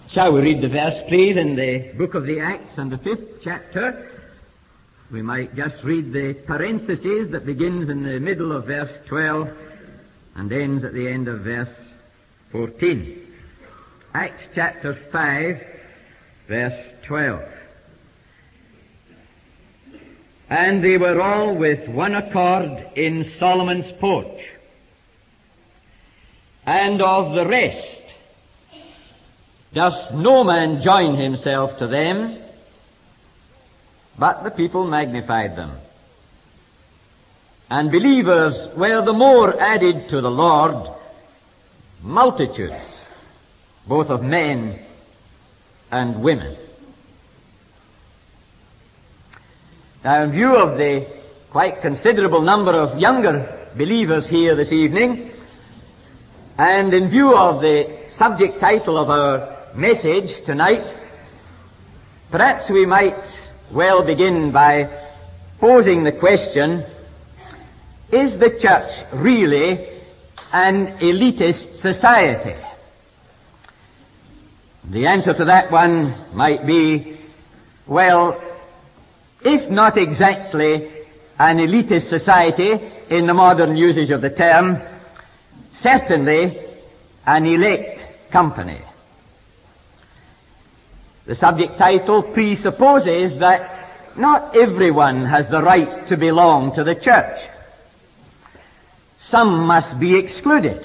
Shall we read the verse, please, in the book of the Acts and the 5th chapter? We might just read the parenthesis that begins in the middle of verse 12 and ends at the end of verse 14. Acts chapter 5, verse 12. And they were all with one accord in Solomon's porch, and of the rest does no man join himself to them, but the people magnified them. And believers were the more added to the Lord, multitudes, both of men and women. Now, in view of the quite considerable number of younger believers here this evening, and in view of the subject title of our message tonight, perhaps we might well begin by posing the question, is the church really an elitist society? The answer to that one might be, well, if not exactly an elitist society in the modern usage of the term, certainly an elect company. The subject title presupposes that not everyone has the right to belong to the church. Some must be excluded.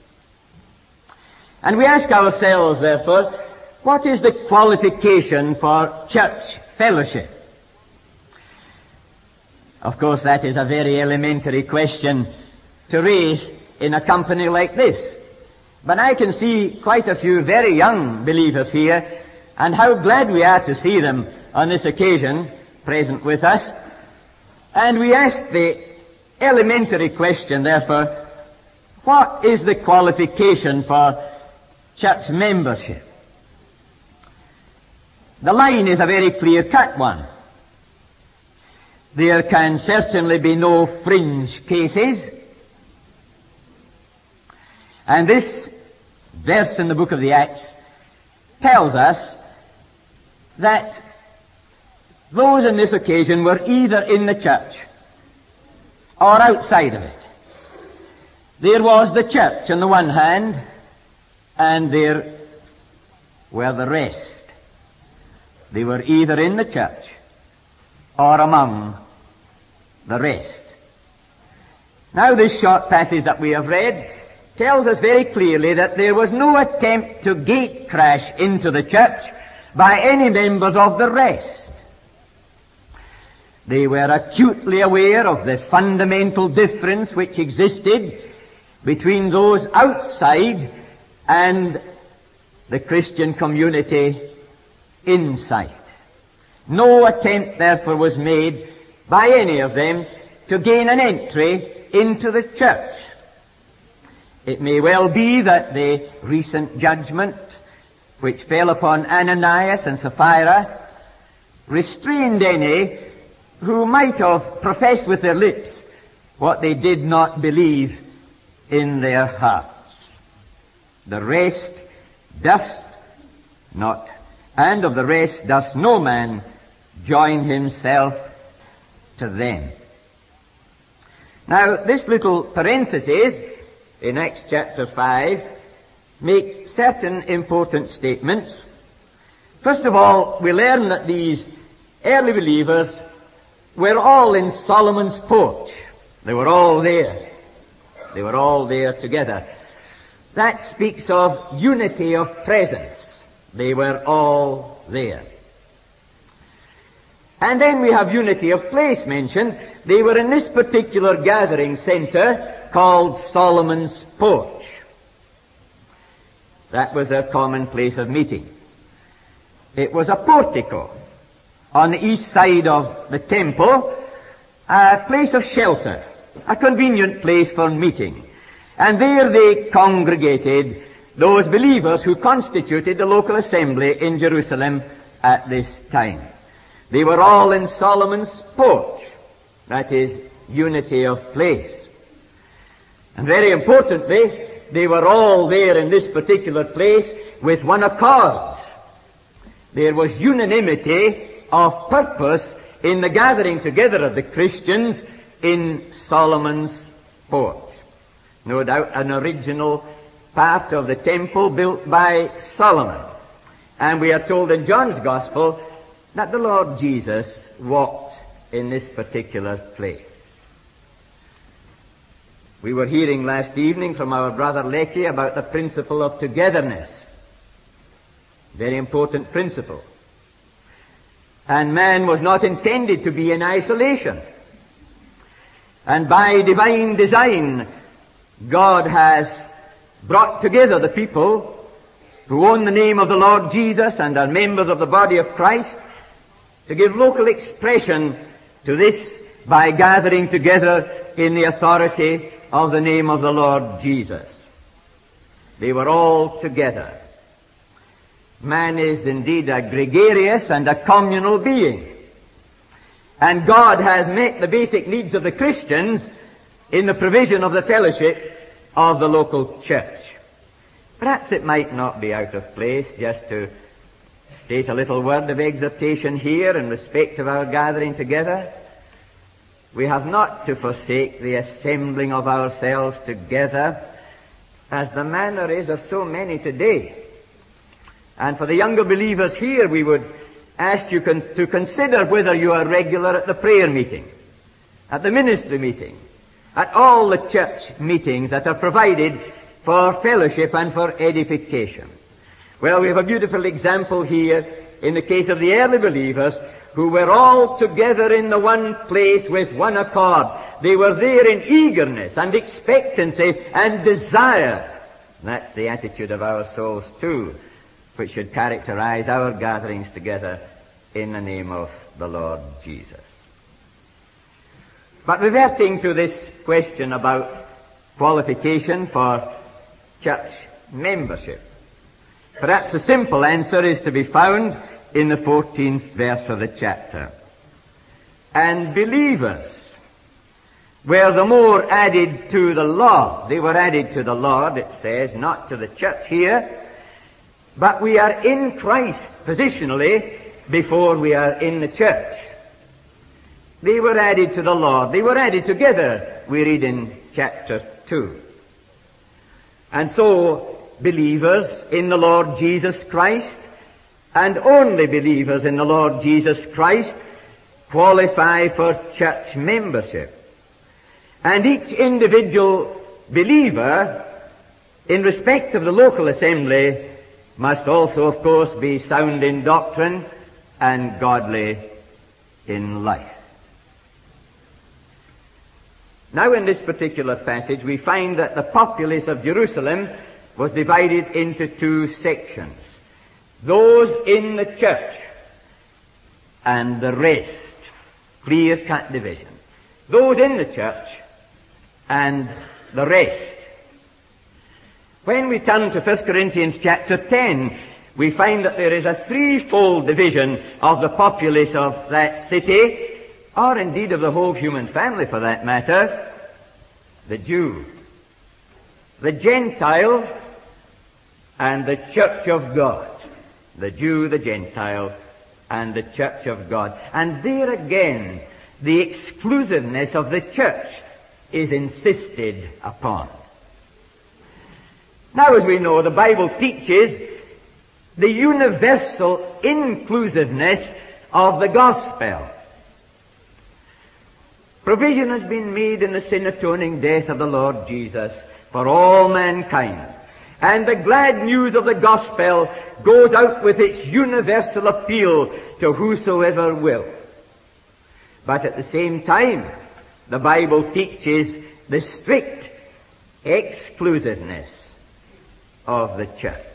And we ask ourselves, therefore, what is the qualification for church fellowship? Of course, that is a very elementary question to raise in a company like this. But I can see quite a few very young believers here, and how glad we are to see them on this occasion present with us. And we ask the elementary question, therefore, what is the qualification for church membership? The line is a very clear-cut one. There can certainly be no fringe cases. And this verse in the book of the Acts tells us that those on this occasion were either in the church or outside of it. There was the church on the one hand, and there were the rest. They were either in the church or among the rest. Now, this short passage that we have read tells us very clearly that there was no attempt to gate crash into the church by any members of the rest. They were acutely aware of the fundamental difference which existed between those outside and the Christian community inside. No attempt, therefore, was made by any of them to gain an entry into the church. It may well be that the recent judgment which fell upon Ananias and Sapphira restrained any who might have professed with their lips what they did not believe in their hearts. The rest doth not, and of the rest doth no man join himself to them. Now, this little parenthesis in Acts chapter 5 makes certain important statements. First of all, we learn that these early believers were all in Solomon's porch. They were all there. They were all there together. That speaks of unity of presence. They were all there. And then we have unity of place mentioned. They were in this particular gathering center called Solomon's porch. That was their common place of meeting. It was a portico on the east side of the temple, a place of shelter, a convenient place for meeting. And there they congregated, those believers who constituted the local assembly in Jerusalem at this time. They were all in Solomon's porch. That is unity of place. And very importantly, they were all there in this particular place with one accord. there was unanimity of purpose in the gathering together of the Christians in Solomon's porch. No doubt an original part of the temple built by Solomon. And we are told in John's Gospel that the Lord Jesus walked in this particular place. We were hearing last evening from our brother Lecky about the principle of togetherness. Very important principle. And man was not intended to be in isolation. And by divine design, God has brought together the people who own the name of the Lord Jesus and are members of the body of Christ to give local expression to this by gathering together in the authority of the name of the Lord Jesus. They were all together. Man is indeed a gregarious and a communal being. And God has met the basic needs of the Christians in the provision of the fellowship of the local church. Perhaps it might not be out of place just to state a little word of exhortation here in respect of our gathering together. We have not to forsake the assembling of ourselves together, as the manner is of so many today. And for the younger believers here, we would ask you to consider whether you are regular at the prayer meeting, at the ministry meeting, at all the church meetings that are provided for fellowship and for edification. Well, we have a beautiful example here in the case of the early believers who were all together in the one place with one accord. They were there in eagerness and expectancy and desire. That's the attitude of our souls too, which should characterize our gatherings together in the name of the Lord Jesus. But reverting to this question about qualification for church membership, perhaps a simple answer is to be found in the 14th verse of the chapter. And believers were the more added to the Lord. They were added to the Lord, it says, not to the church here, but we are in Christ positionally before we are in the church. They were added to the Lord. They were added together, we read in chapter 2. And so, believers in the Lord Jesus Christ, and only believers in the Lord Jesus Christ, qualify for church membership. And each individual believer, in respect of the local assembly, must also, of course, be sound in doctrine and godly in life. Now, in this particular passage, we find that the populace of Jerusalem was divided into two sections. Those in the church and the rest. Clear-cut division. Those in the church and the rest. When we turn to 1 Corinthians chapter 10, we find that there is a threefold division of the populace of that city, or indeed of the whole human family for that matter: the Jew, the Gentile, and the church of God. The Jew, the Gentile, and the church of God. And there again, the exclusiveness of the church is insisted upon. Now, as we know, the Bible teaches the universal inclusiveness of the gospel. Provision has been made in the sin-atoning death of the Lord Jesus for all mankind. And the glad news of the gospel goes out with its universal appeal to whosoever will. But at the same time, the Bible teaches the strict exclusiveness of the church.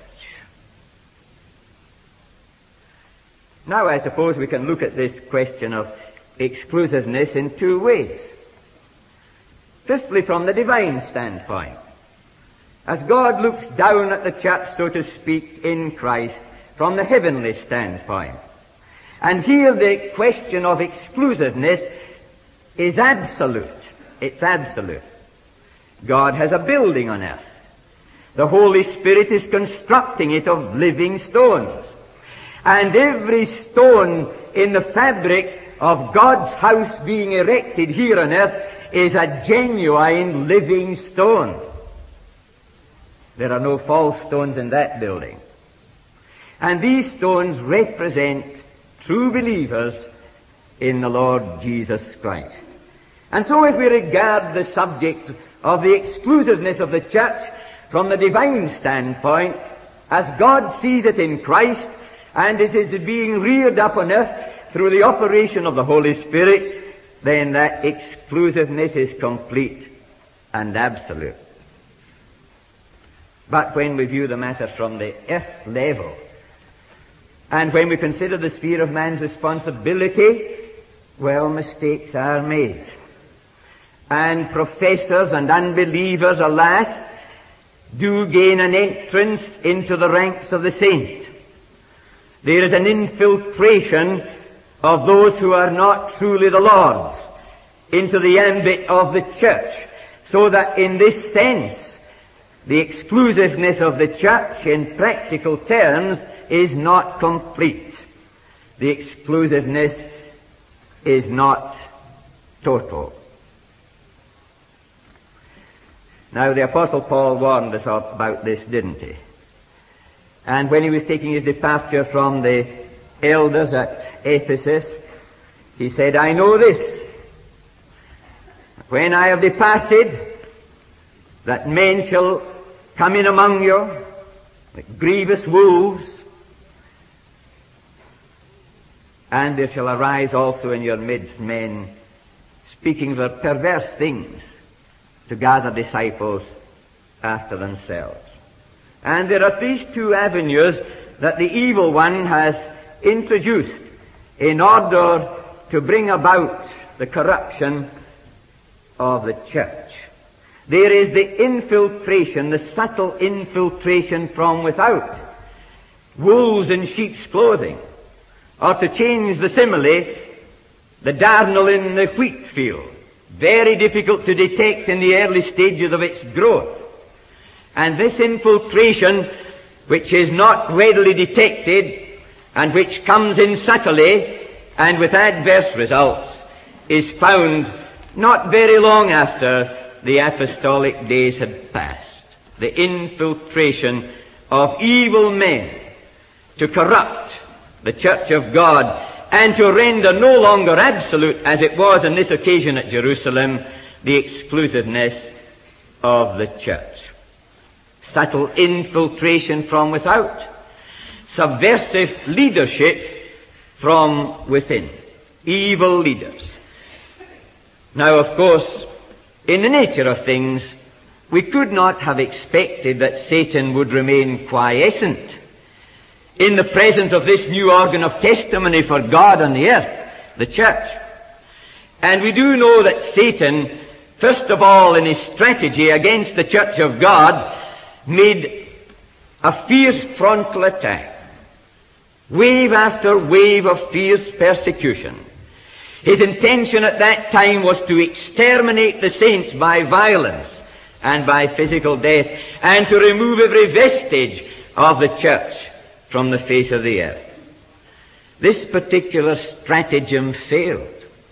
Now, I suppose we can look at this question of exclusiveness in two ways. Firstly, from the divine standpoint. As God looks down at the church, so to speak, in Christ, from the heavenly standpoint. And here the question of exclusiveness is absolute. It's absolute. God has a building on earth. The Holy Spirit is constructing it of living stones. And every stone in the fabric of God's house being erected here on earth is a genuine living stone. There are no false stones in that building. And these stones represent true believers in the Lord Jesus Christ. And so if we regard the subject of the exclusiveness of the church from the divine standpoint, as God sees it in Christ, and it is being reared up on earth through the operation of the Holy Spirit, then that exclusiveness is complete and absolute. But when we view the matter from the earth level, and when we consider the sphere of man's responsibility, well, mistakes are made. And professors and unbelievers, alas, do gain an entrance into the ranks of the saints. There is an infiltration of those who are not truly the Lord's into the ambit of the church, so that in this sense, the exclusiveness of the church in practical terms is not complete. The exclusiveness is not total. Now, the Apostle Paul warned us about this, didn't he? And when he was taking his departure from the elders at Ephesus, he said, I know this, when I have departed, that men shall come in among you like grievous wolves, and there shall arise also in your midst men speaking their perverse things to gather disciples after themselves. And there are these two avenues that the evil one has introduced in order to bring about the corruption of the church. There is the infiltration, the subtle infiltration from without. Wolves in sheep's clothing. Or to change the simile, the darnel in the wheat field. Very difficult to detect in the early stages of its growth. And this infiltration, which is not readily detected, and which comes in subtly and with adverse results, is found not very long after the apostolic days had passed. The infiltration of evil men to corrupt the church of God and to render no longer absolute, as it was on this occasion at Jerusalem, the exclusiveness of the church. Subtle infiltration from without. Subversive leadership from within. Evil leaders. Now, of course, in the nature of things, we could not have expected that Satan would remain quiescent in the presence of this new organ of testimony for God on the earth, the church. And we do know that Satan, first of all in his strategy against the church of God, made a fierce frontal attack. Wave after wave of fierce persecution. His intention at that time was to exterminate the saints by violence and by physical death, and to remove every vestige of the church from the face of the earth. This particular stratagem failed.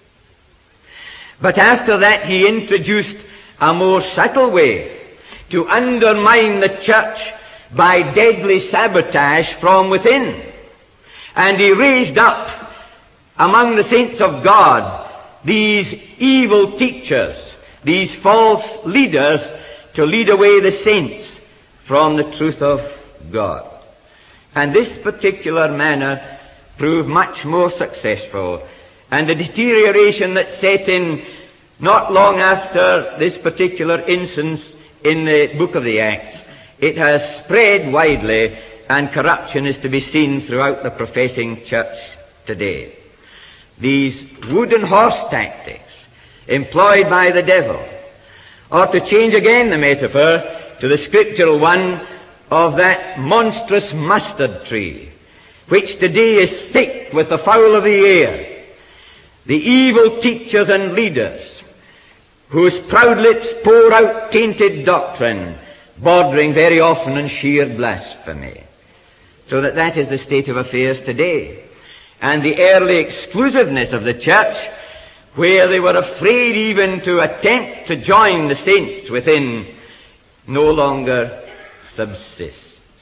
But after that he introduced a more subtle way to undermine the church by deadly sabotage from within. And he raised up among the saints of God these evil teachers, these false leaders, to lead away the saints from the truth of God. And this particular manner proved much more successful. And the deterioration that set in not long after this particular instance in the book of the Acts, it has spread widely, and corruption is to be seen throughout the professing church today. These wooden horse tactics employed by the devil, or to change again the metaphor to the scriptural one of that monstrous mustard tree, which today is thick with the fowl of the air, the evil teachers and leaders, whose proud lips pour out tainted doctrine, bordering very often on sheer blasphemy. So that is the state of affairs today. And the early exclusiveness of the church, where they were afraid even to attempt to join the saints within, no longer subsists.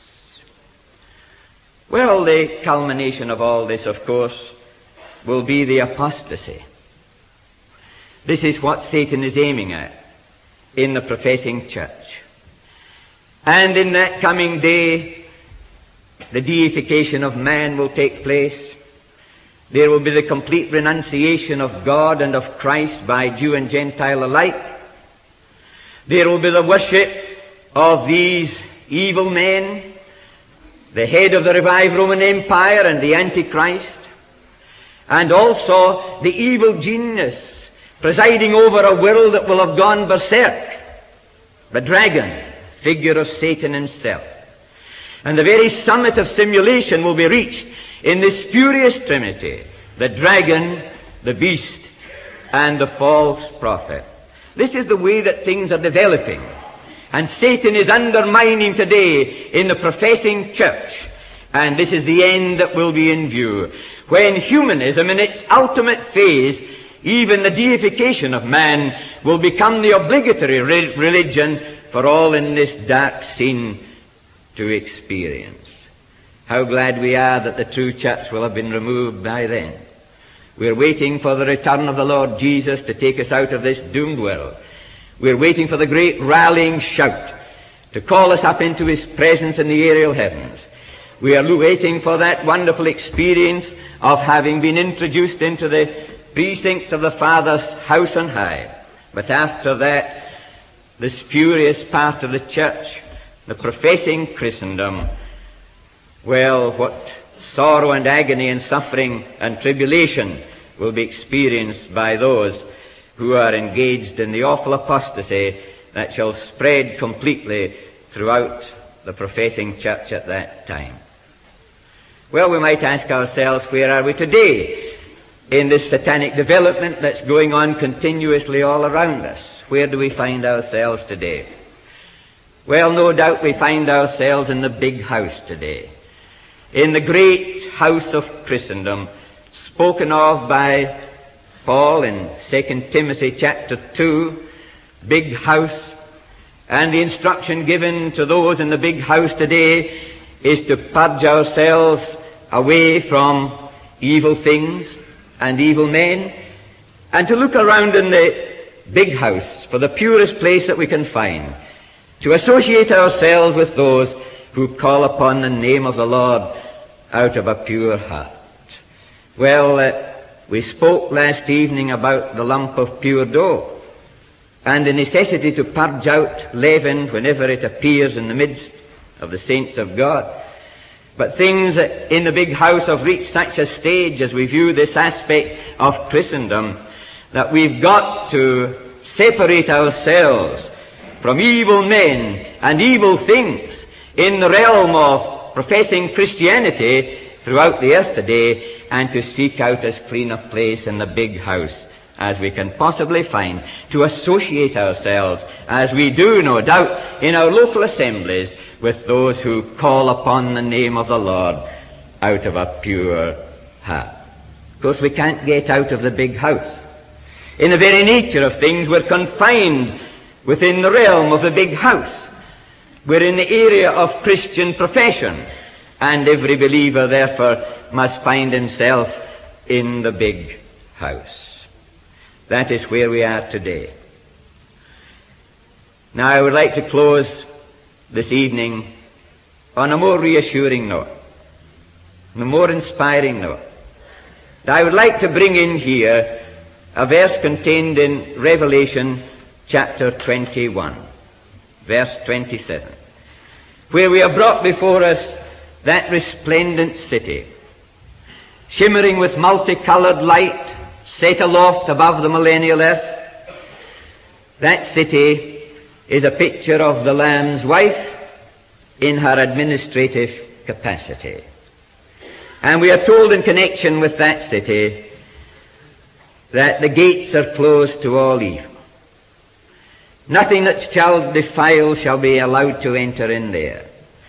Well, the culmination of all this, of course, will be the apostasy. This is what Satan is aiming at in the professing church. And in that coming day, the deification of man will take place. There will be the complete renunciation of God and of Christ by Jew and Gentile alike. There will be the worship of these evil men, the head of the revived Roman Empire and the Antichrist, and also the evil genius presiding over a world that will have gone berserk, the dragon, figure of Satan himself. And the very summit of simulation will be reached in this furious trinity, the dragon, the beast, and the false prophet. This is the way that things are developing. And Satan is undermining today in the professing church. And this is the end that will be in view. When humanism in its ultimate phase, even the deification of man, will become the obligatory religion for all in this dark scene to experience. How glad we are that the true church will have been removed by then. We're waiting for the return of the Lord Jesus to take us out of this doomed world. We're waiting for the great rallying shout to call us up into His presence in the aerial heavens. We are waiting for that wonderful experience of having been introduced into the precincts of the Father's house on high. But after that, the spurious part of the church, the professing Christendom, well, what sorrow and agony and suffering and tribulation will be experienced by those who are engaged in the awful apostasy that shall spread completely throughout the professing church at that time. Well, we might ask ourselves, where are we today in this satanic development that's going on continuously all around us? Where do we find ourselves today? Well, no doubt we find ourselves in the big house today, in the great house of Christendom, spoken of by Paul in 2 Timothy chapter 2, big house. And the instruction given to those in the big house today is to purge ourselves away from evil things and evil men, and to look around in the big house for the purest place that we can find, to associate ourselves with those who call upon the name of the Lord out of a pure heart. Well, we spoke last evening about the lump of pure dough and the necessity to purge out leaven whenever it appears in the midst of the saints of God. But things in the big house have reached such a stage as we view this aspect of Christendom that we've got to separate ourselves from evil men and evil things in the realm of professing Christianity throughout the earth today, and to seek out as clean a place in the big house as we can possibly find, to associate ourselves, as we do, no doubt, in our local assemblies, with those who call upon the name of the Lord out of a pure heart. Of course, we can't get out of the big house. In the very nature of things, we're confined within the realm of the big house. We're in the area of Christian profession, and every believer, therefore, must find himself in the big house. That is where we are today. Now, I would like to close this evening on a more reassuring note, on a more inspiring note. I would like to bring in here a verse contained in Revelation chapter 21, verse 27, where we are brought before us that resplendent city, shimmering with multicolored light, set aloft above the millennial earth. That city is a picture of the Lamb's wife in her administrative capacity. And we are told in connection with that city that the gates are closed to all evil. Nothing that shall defile shall be allowed to enter in there.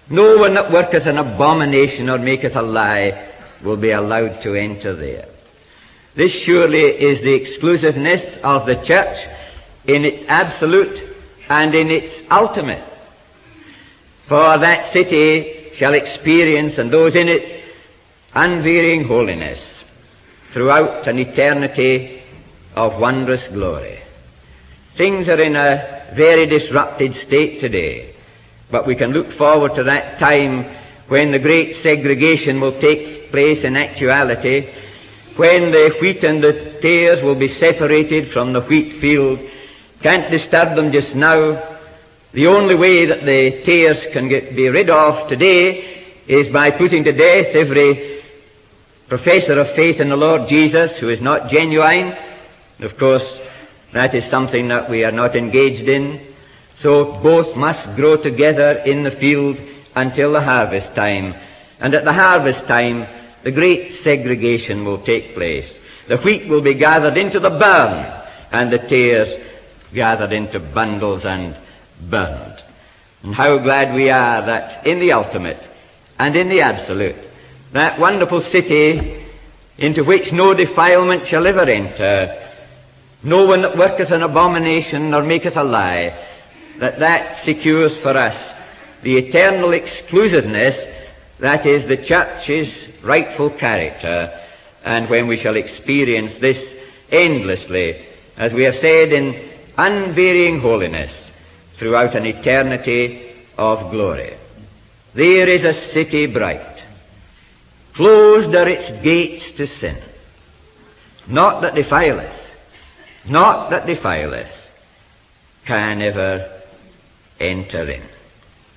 No one that worketh an abomination or maketh a lie will be allowed to enter there. This surely is the exclusiveness of the church in its absolute and in its ultimate. For that city shall experience, and those in it, unvarying holiness throughout an eternity of wondrous glory. Things are in a very disrupted state today, but we can look forward to that time when the great segregation will take place in actuality, when the wheat and the tares will be separated from the wheat field. Can't disturb them just now. The only way that the tares can be rid of today is by putting to death every professor of faith in the Lord Jesus who is not genuine. Of course, that is something that we are not engaged in. So both must grow together in the field until the harvest time. And at the harvest time, the great segregation will take place. The wheat will be gathered into the barn, and the tares gathered into bundles and burned. And how glad we are that in the ultimate and in the absolute, that wonderful city into which no defilement shall ever enter, no one that worketh an abomination nor maketh a lie, that secures for us the eternal exclusiveness that is the church's rightful character, and when we shall experience this endlessly, as we have said, in unvarying holiness throughout an eternity of glory. There is a city bright. Closed are its gates to sin. Not that defileth, can ever enter in.